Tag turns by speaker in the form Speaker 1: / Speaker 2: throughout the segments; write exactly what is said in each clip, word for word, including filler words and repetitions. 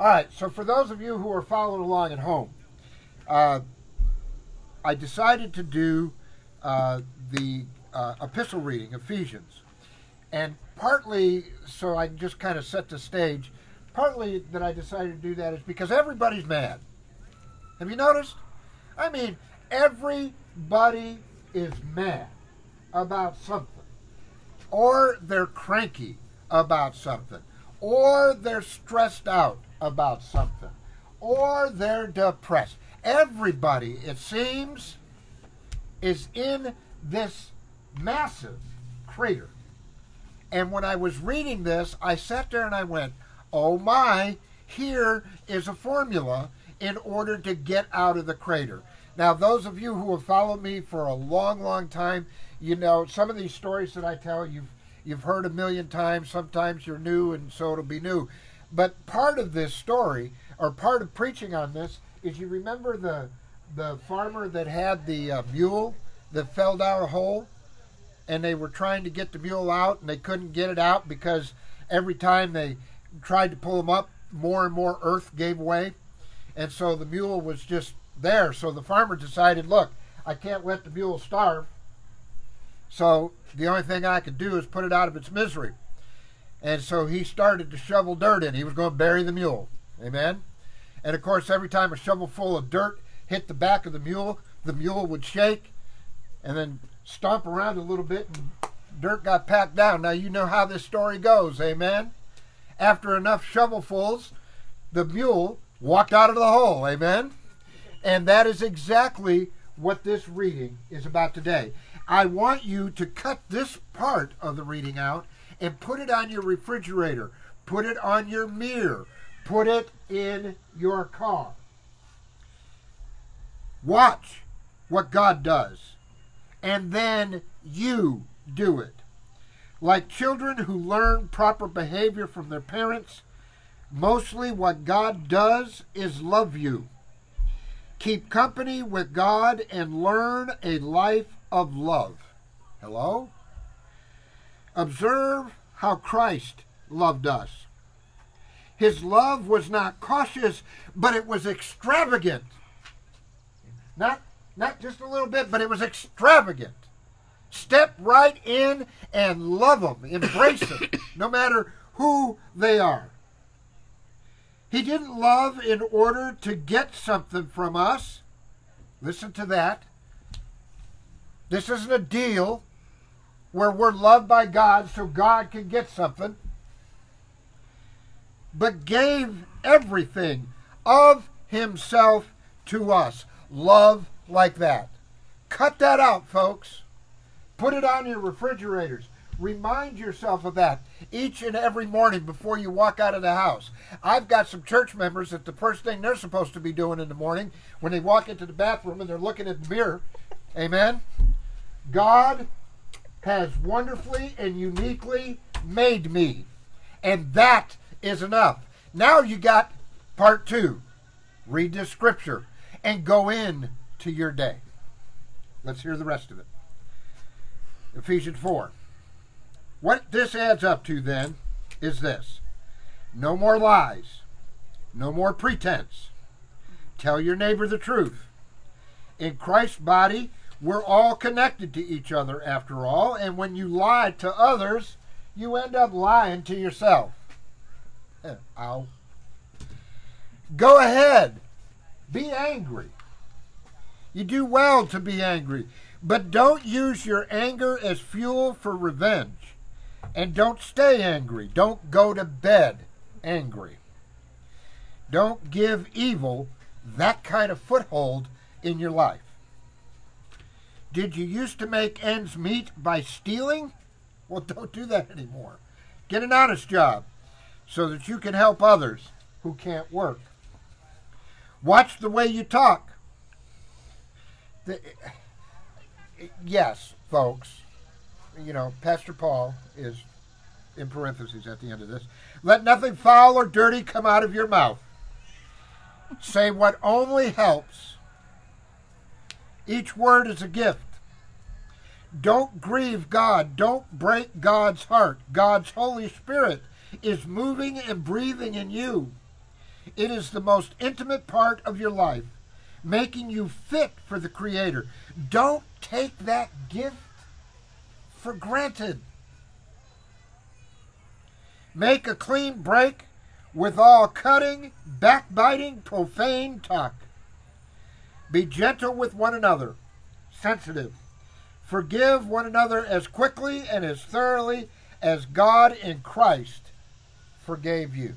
Speaker 1: All right, so for those of you who are following along at home, uh, I decided to do uh, the uh, epistle reading, Ephesians. And partly, so I just kind of set the stage, partly that I decided to do that is because everybody's mad. Have you noticed? I mean, everybody is mad about something. Or they're cranky about something. Or they're stressed out about something. Or they're depressed. Everybody, it seems, is in this massive crater. And when I was reading this, I sat there and I went, oh my, here is a formula in order to get out of the crater. Now, those of you who have followed me for a long, long time, you know, some of these stories that I tell, you've, you've heard a million times. Sometimes you're new, and so it'll be new. But part of this story, or part of preaching on this, is you remember the, the farmer that had the uh, mule that fell down a hole? And they were trying to get the mule out, and they couldn't get it out because every time they tried to pull him up, more and more earth gave way. And so the mule was just there. So the farmer decided, look, I can't let the mule starve. So the only thing I could do is put it out of its misery. And so he started to shovel dirt in. He was going to bury the mule. Amen? And of course, every time a shovelful of dirt hit the back of the mule, the mule would shake and then stomp around a little bit, and dirt got packed down. Now you know how this story goes. Amen? After enough shovelfuls, the mule walked out of the hole. Amen? And that is exactly what this reading is about today. I want you to cut this part of the reading out and put it on your refrigerator. Put it on your mirror. Put it in your car. Watch what God does. And then you do it. Like children who learn proper behavior from their parents, mostly what God does is love you. Keep company with God and learn a life of love. Hello? Observe how Christ loved us. His love was not cautious, but it was extravagant. Not, not just a little bit, but it was extravagant. Step right in and love them. Embrace them, no matter who they are. He didn't love in order to get something from us. Listen to that. This isn't a deal where we're loved by God so God can get something. But gave everything of himself to us. Love like that. Cut that out, folks. Put it on your refrigerators. Remind yourself of that each and every morning before you walk out of the house. I've got some church members that the first thing they're supposed to be doing in the morning when they walk into the bathroom and they're looking at the mirror. Amen? God has wonderfully and uniquely made me. And that is enough. Now you got part two. Read this scripture and go in to your day. Let's hear the rest of it. Ephesians four. What this adds up to then is this. No more lies. No more pretense. Tell your neighbor the truth. In Christ's body, we're all connected to each other after all, and when you lie to others, you end up lying to yourself. Ow. Go ahead. Be angry. You do well to be angry, but don't use your anger as fuel for revenge. And don't stay angry. Don't go to bed angry. Don't give evil that kind of foothold in your life. Did you used to make ends meet by stealing? Well, don't do that anymore. Get an honest job so that you can help others who can't work. Watch the way you talk. The, yes, folks. You know, Pastor Paul is in parentheses at the end of this. Let nothing foul or dirty come out of your mouth. Say what only helps. Each word is a gift. Don't grieve God. Don't break God's heart. God's Holy Spirit is moving and breathing in you. It is the most intimate part of your life, making you fit for the Creator. Don't take that gift for granted. Make a clean break with all cutting, backbiting, profane talk. Be gentle with one another, sensitive. Forgive one another as quickly and as thoroughly as God in Christ forgave you.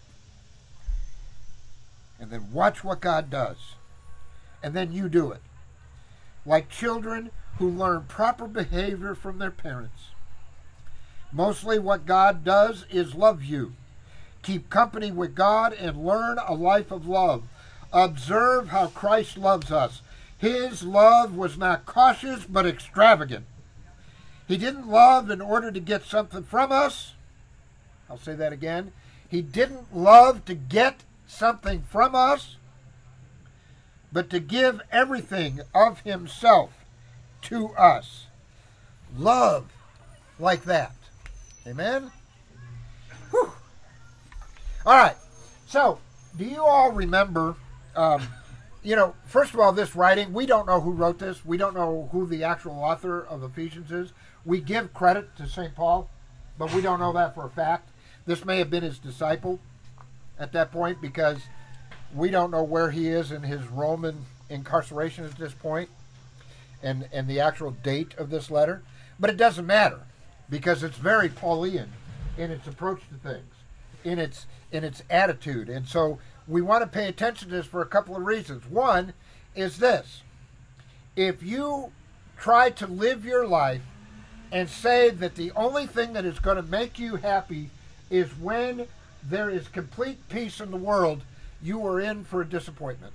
Speaker 1: And then watch what God does. And then you do it. Like children who learn proper behavior from their parents. Mostly what God does is love you. Keep company with God and learn a life of love. Observe how Christ loves us. His love was not cautious but extravagant. He didn't love in order to get something from us. I'll say that again. He didn't love to get something from us, but to give everything of himself to us. Love like that. Amen? Whew. All right. So, do you all remember, um, you know, first of all, this writing, we don't know who wrote this. We don't know who the actual author of Ephesians is. We give credit to Saint Paul, but we don't know that for a fact. This may have been his disciple at that point, because we don't know where he is in his Roman incarceration at this point, and, and the actual date of this letter. But it doesn't matter, because it's very Pauline in its approach to things, in its in its attitude. And so we want to pay attention to this for a couple of reasons. One is this: if you try to live your life and say that the only thing that is going to make you happy is when there is complete peace in the world, you are in for a disappointment.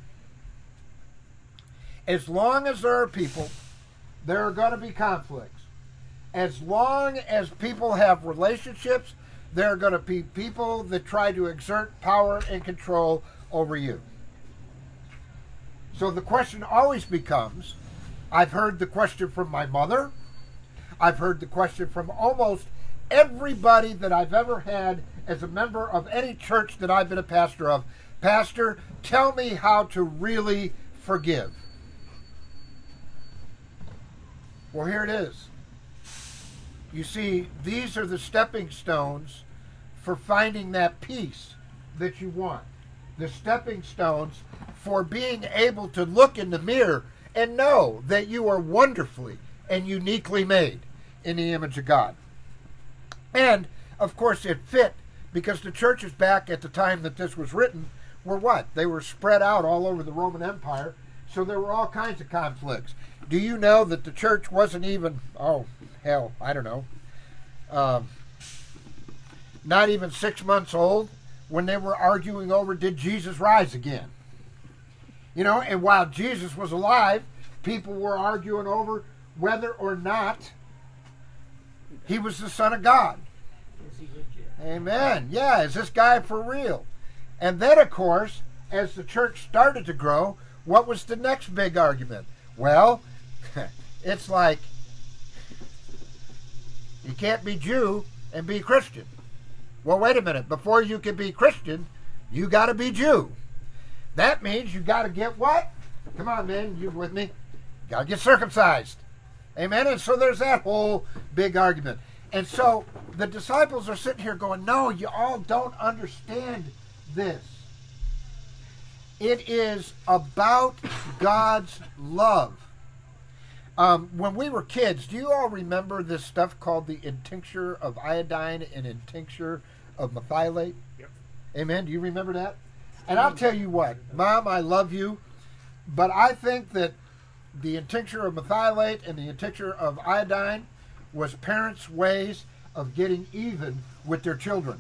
Speaker 1: As long as there are people, there are going to be conflicts. As long as people have relationships, there are going to be people that try to exert power and control over you. So the question always becomes, I've heard the question from my mother, I've heard the question from almost everybody that I've ever had as a member of any church that I've been a pastor of. Pastor, tell me how to really forgive. Well, here it is. You see, these are the stepping stones for finding that peace that you want. The stepping stones for being able to look in the mirror and know that you are wonderfully and uniquely made in the image of God. And, of course, it fit, because the churches back at the time that this was written were what? They were spread out all over the Roman Empire, so there were all kinds of conflicts. Do you know that the church wasn't even, oh, hell, I don't know, um, not even six months old when they were arguing over, did Jesus rise again? You know, and while Jesus was alive, people were arguing over whether or not he was the Son of God.
Speaker 2: Is he legit?
Speaker 1: Amen. Yeah, is this guy for real? And then, of course, as the church started to grow, what was the next big argument? Well, it's like, you can't be Jew and be Christian. Well, wait a minute. Before you can be Christian, you got to be Jew. That means you got to get what? Come on, man, you with me? Got to get circumcised. Amen? And so there's that whole big argument. And so the disciples are sitting here going, no, you all don't understand this. It is about God's love. Um, when we were kids, do you all remember this stuff called the intincture of iodine and intincture of methylate?
Speaker 2: Yep.
Speaker 1: Amen? Do you remember that? And I'll tell you what, Mom, I love you, but I think that the intincture of methylate and the intincture of iodine was parents' ways of getting even with their children.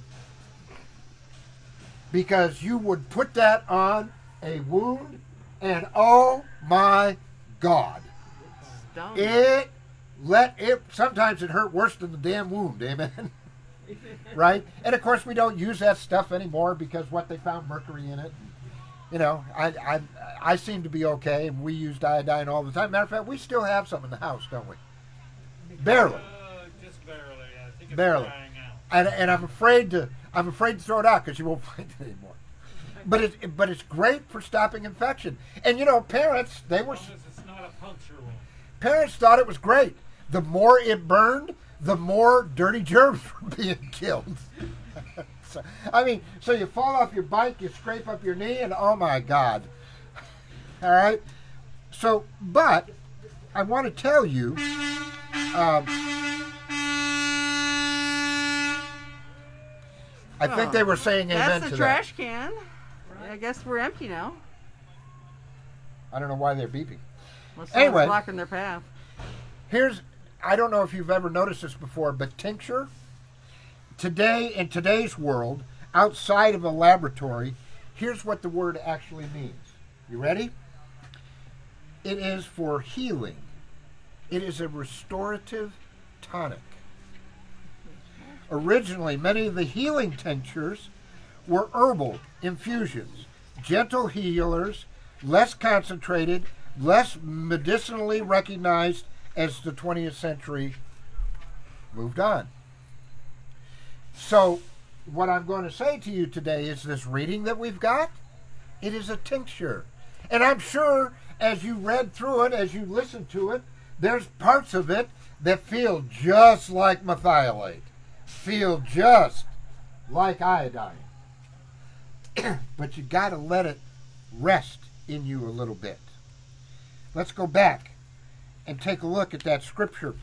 Speaker 1: Because you would put that on a wound, and oh my God, it let it, sometimes it hurt worse than the damn wound, amen? Right? And of course we don't use that stuff anymore because what, they found mercury in it. You know, I, I, I seem to be okay, and we used iodine all the time. Matter of fact, we still have some in the house, don't we? Barely.
Speaker 2: Uh, just barely. I think it's
Speaker 1: Barely.
Speaker 2: drying out.
Speaker 1: And, and I'm afraid to I'm afraid to throw it out because you won't find it anymore. but it but it's great for stopping infection. And you know, parents they were
Speaker 2: As long as it's not a puncture wound.
Speaker 1: parents thought it was great. The more it burned, the more dirty germs were being killed. so, I mean, so you fall off your bike, you scrape up your knee, and oh my God. All right. So, but I want to tell you. Um, I think they were saying amen
Speaker 3: That's
Speaker 1: to
Speaker 3: the
Speaker 1: that.
Speaker 3: trash can. I guess we're empty now.
Speaker 1: I don't know why they're beeping.
Speaker 3: Unless someone's
Speaker 1: Anyway.
Speaker 3: blocking their path.
Speaker 1: Here's, I don't know if you've ever noticed this before, but tincture, today, in today's world, outside of a laboratory, here's what the word actually means. You ready? It is for healing. It is a restorative tonic. Originally, many of the healing tinctures were herbal infusions, gentle healers, less concentrated, less medicinally recognized as the twentieth century moved on. So, what I'm going to say to you today is this reading that we've got, it is a tincture. And I'm sure as you read through it, as you listen to it, there's parts of it that feel just like methylate, feel just like iodine. But you got to let it rest in you a little bit. Let's go back and take a look at that scripture.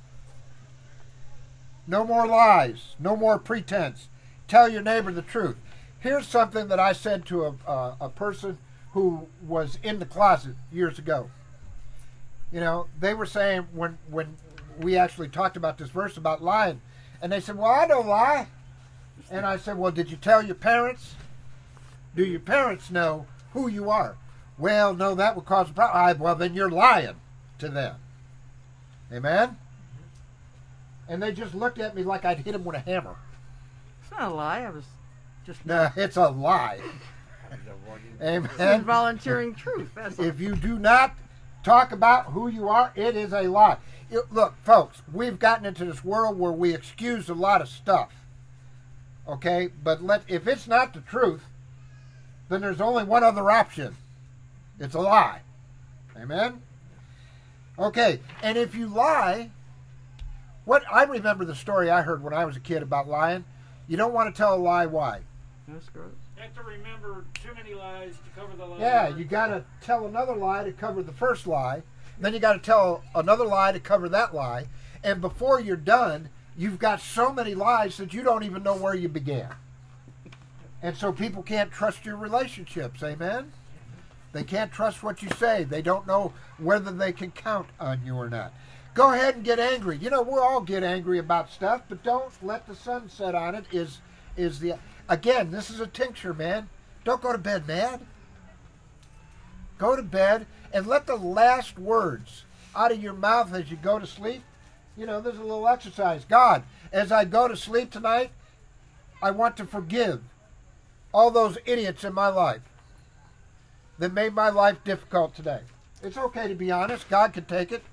Speaker 1: No more lies, no more pretense. Tell your neighbor the truth. Here's something that I said to a, a, a person who was in the closet years ago. You know, they were saying when when we actually talked about this verse about lying, and they said, well, I don't lie. And I said, well, did you tell your parents? Do your parents know who you are? Well, no, that would cause a problem. I, well, then you're lying to them. Amen? And they just looked at me like I'd hit them with a hammer.
Speaker 3: It's not a lie. I was just
Speaker 1: No, it's a lie.
Speaker 3: It's
Speaker 1: Amen?
Speaker 3: volunteering truth. That's all.
Speaker 1: If you do not talk about who you are, it is a lie. It- look, folks, we've gotten into this world where we excuse a lot of stuff. Okay? But let if it's not the truth, then there's only one other option. It's a lie. Amen? Okay, and if you lie, what I remember the story I heard when I was a kid about lying. You don't want to tell a lie. Why?
Speaker 3: That's gross.
Speaker 2: You have to remember too many lies to cover the lie.
Speaker 1: Yeah, you got to tell another lie to cover the first lie. Then you got to tell another lie to cover that lie. And before you're done, you've got so many lies that you don't even know where you began. And so people can't trust your relationships. Amen? They can't trust what you say. They don't know whether they can count on you or not. Go ahead and get angry. You know, we'll all get angry about stuff, but don't let the sun set on it is is the again, this is a tincture, man. Don't go to bed mad. Go to bed and let the last words out of your mouth as you go to sleep. You know, there's a little exercise. God, as I go to sleep tonight, I want to forgive all those idiots in my life that made my life difficult today. It's okay to be honest. God can take it.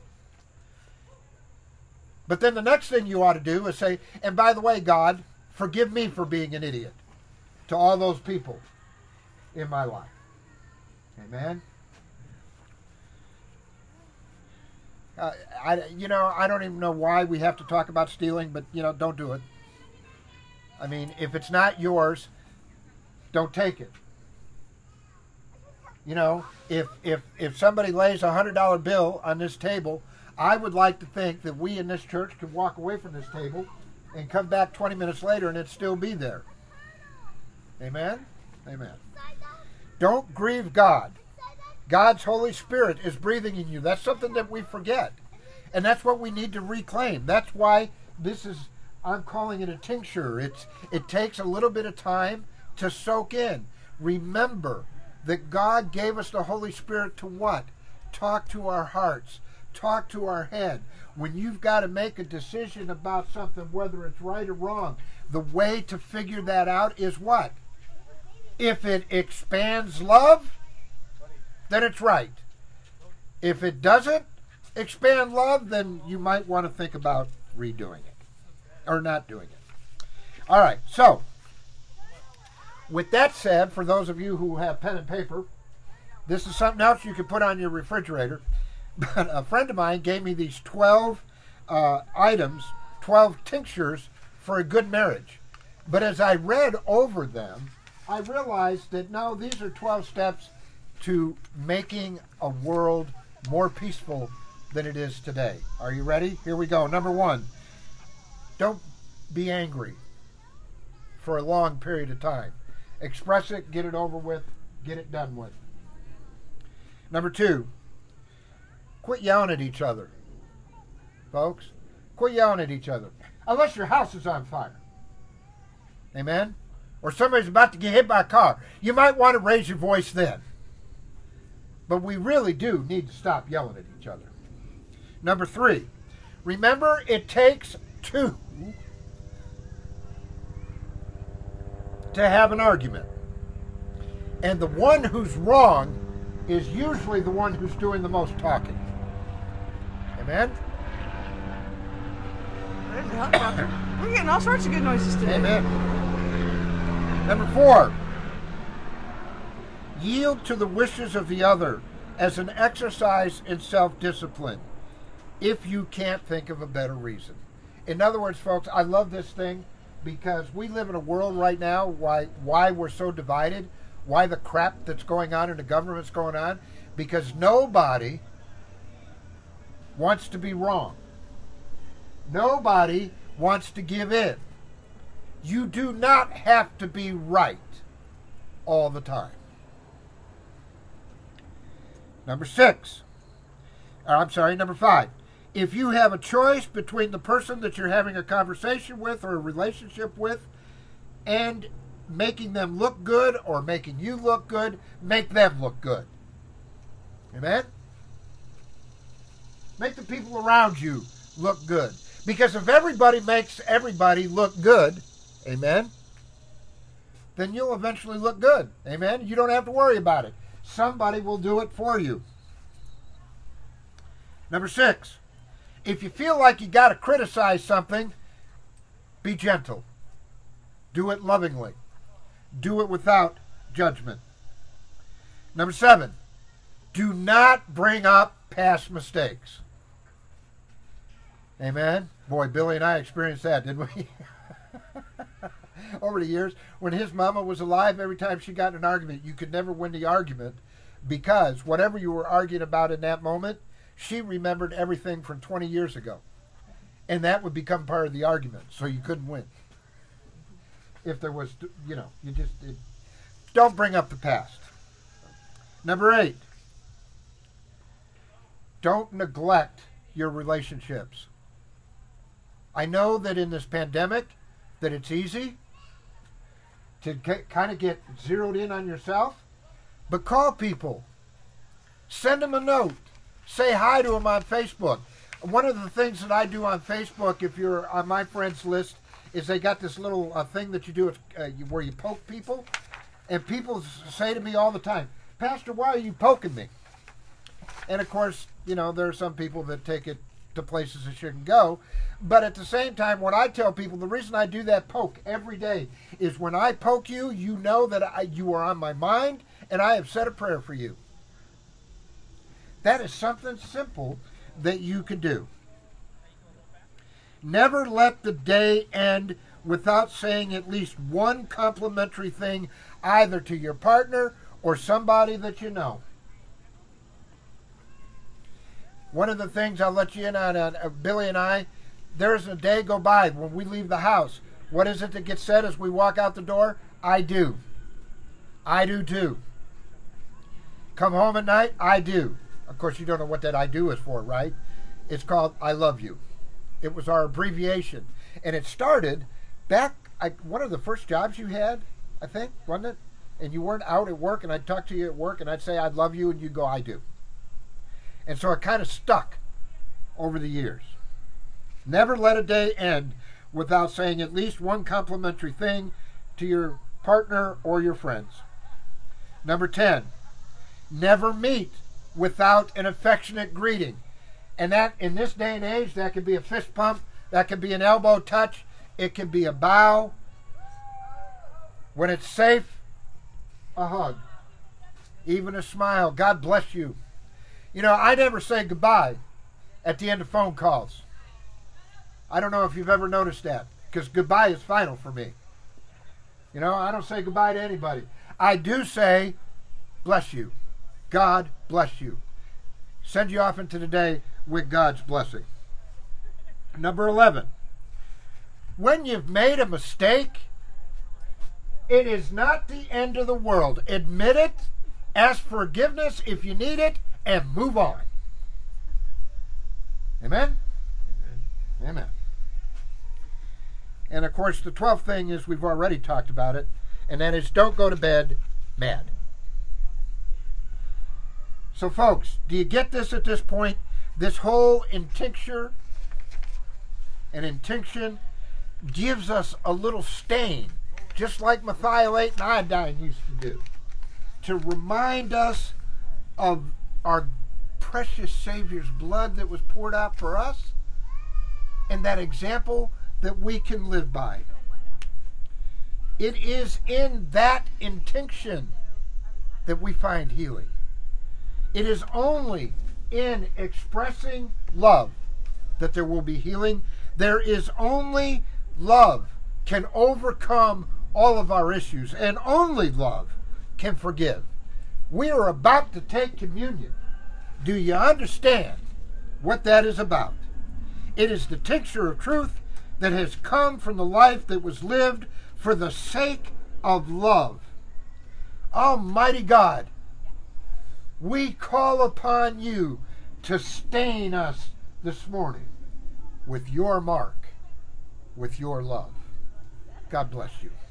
Speaker 1: But then the next thing you ought to do is say, and by the way, God, forgive me for being an idiot to all those people in my life. Amen? Uh, I, you know, I don't even know why we have to talk about stealing, but, you know, don't do it. I mean, if it's not yours, don't take it. You know, if if if somebody lays a hundred dollar bill on this table, I would like to think that we in this church could walk away from this table and come back twenty minutes later and it'd still be there. Amen? Amen. Don't grieve God. God's Holy Spirit is breathing in you. That's something that we forget. And that's what we need to reclaim. That's why this is, I'm calling it a tincture. It's It takes a little bit of time to soak in. Remember that God gave us the Holy Spirit to what? Talk to our hearts. Talk to our head. When you've got to make a decision about something, whether it's right or wrong, the way to figure that out is what? If it expands love, then it's right. If it doesn't expand love, then you might want to think about redoing it or not doing it. All right, so With that said, for those of you who have pen and paper, this is something else you can put on your refrigerator. But a friend of mine gave me these twelve uh, items, twelve tinctures for a good marriage. But as I read over them, I realized that no, these are twelve steps to making a world more peaceful than it is today. Are you ready? Here we go. Number one, don't be angry for a long period of time. Express it, get it over with, get it done with. Number two, quit yelling at each other. Folks, quit yelling at each other. Unless your house is on fire. Amen? Or somebody's about to get hit by a car. You might want to raise your voice then. But we really do need to stop yelling at each other. Number three, remember it takes two to have an argument. And the one who's wrong is usually the one who's doing the most talking. Amen?
Speaker 3: There's a helicopter. We're getting all sorts of good noises today.
Speaker 1: Amen. Number four, yield to the wishes of the other as an exercise in self-discipline if you can't think of a better reason. In other words, folks, I love this thing because we live in a world right now why why we're so divided, why the crap that's going on in the government's going on, because nobody wants to be wrong. Nobody wants to give in. You do not have to be right all the time. Number six. Or I'm sorry, number five. If you have a choice between the person that you're having a conversation with or a relationship with and making them look good or making you look good, make them look good. Amen? Make the people around you look good. Because if everybody makes everybody look good, amen, then you'll eventually look good. Amen? You don't have to worry about it. Somebody will do it for you. Number six, if you feel like you got to criticize something, be gentle. Do it lovingly. Do it without judgment. Number seven, do not bring up past mistakes. Amen? Boy, Billy and I experienced that, didn't we? Over the years, when his mama was alive, every time she got in an argument, you could never win the argument because whatever you were arguing about in that moment, she remembered everything from twenty years ago. And that would become part of the argument, so you couldn't win. If there was, you know, you just, it, don't bring up the past. Number eight, don't neglect your relationships. I know that in this pandemic, that it's easy to get, kind of get zeroed in on yourself, but call people. Send them a note. Say hi to them on Facebook. One of the things that I do on Facebook, if you're on my friends list, is they got this little uh, thing that you do uh, you, where you poke people. And people say to me all the time, Pastor, why are you poking me? And of course, you know, there are some people that take it to places it shouldn't go. But at the same time, when I tell people, the reason I do that poke every day is when I poke you, you know that I, you are on my mind and I have said a prayer for you. That is something simple that you can do. Never let the day end without saying at least one complimentary thing either to your partner or somebody that you know. One of the things I'll let you in on, on uh, Billy and I, there's a day go by when we leave the house. What is it that gets said as we walk out the door? I do. I do too. Come home at night? I do. Of course, you don't know what that I do is for, right? It's called I love you. It was our abbreviation. And it started back, I, one of the first jobs you had, I think, wasn't it? And you weren't out at work, and I'd talk to you at work, and I'd say I love you, and you'd go, I do. And so it kind of stuck over the years. Never let a day end without saying at least one complimentary thing to your partner or your friends. Number ten, never meet without an affectionate greeting. And that, in this day and age, that could be a fist pump, that could be an elbow touch, it could be a bow. When it's safe, a hug. Even a smile. God bless you. You know, I never say goodbye at the end of phone calls. I don't know if you've ever noticed that, because goodbye is final for me. You know, I don't say goodbye to anybody. I do say, bless you. God bless you. Send you off into the day with God's blessing. Number eleven. When you've made a mistake, it is not the end of the world. Admit it, ask forgiveness if you need it, and move on. Amen? Amen. Amen. And of course, the twelfth thing is, we've already talked about it, and that is, don't go to bed mad. So folks, do you get this at this point? This whole intincture and intinction gives us a little stain, just like methylate and iodine used to do, to remind us of our precious Savior's blood that was poured out for us, and that example that we can live by. It is in that intinction that we find healing. It is only in expressing love that there will be healing. There is only love can overcome all of our issues, and only love can forgive. We are about to take communion. Do you understand what that is about? It is the tincture of truth that has come from the life that was lived for the sake of love. Almighty God, we call upon you to stain us this morning with your mark, with your love. God bless you.